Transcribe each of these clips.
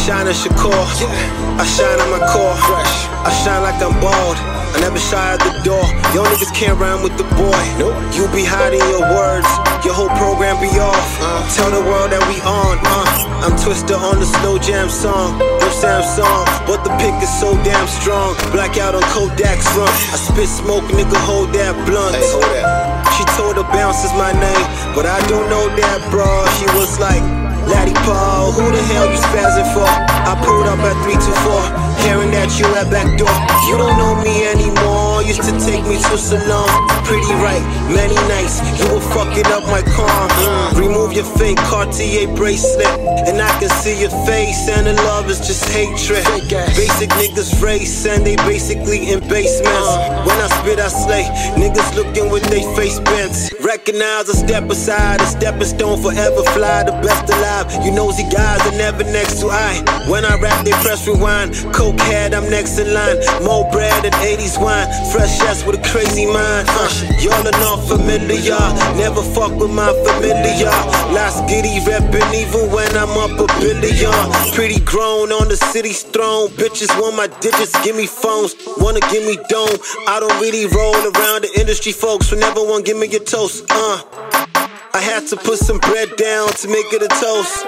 shine at Shakur. I shine on my core. I shine like I'm bald. I never shy at the door. Yo niggas can't rhyme with the boy. You be hiding your words. Your whole program be off. Tell the world that we on. I'm Twister on the slow jam song. No Samsung, but the pick is so damn strong. Blackout on Kodak's run. I spit smoke, nigga, hold that blunt. She told her bounces my name, but I don't know that, bro. She was like, Laddie Paul, who the hell you spazzing for? I pulled up at 324, hearing that you at back door. You don't know me anymore, used to take me to salon. Pretty right, many nights, you were fucking up my car. Remove your fake Cartier bracelet, and I can see your face, and the love is just hatred. Basic niggas race, and they basically in basements. When I spit, I slay, niggas looking with they face bent. Recognize a step aside, a stepping stone forever fly, the best alive. You nosy guys are never next to I. When I rap, they press rewind. Coke head, I'm next in line. More bread and 80s wine. Fresh ass with a crazy mind. Y'all are not familiar. Never fuck with my familiar. Last giddy reppin' even when I'm up a billion. Pretty grown on the city's throne. Bitches want my digits, give me phones. Wanna give me dome. I don't really roll around the industry, folks. So never one give me your toast. I had to put some bread down to make it a toast.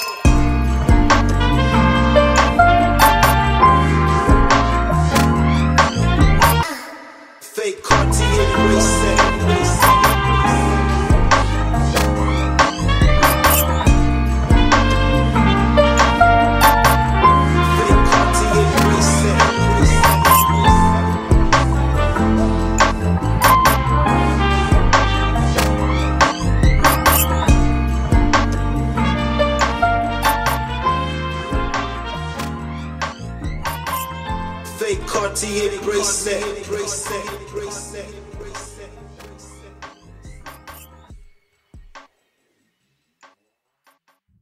Fake Cartier bracelet. Fake Cartier bracelet.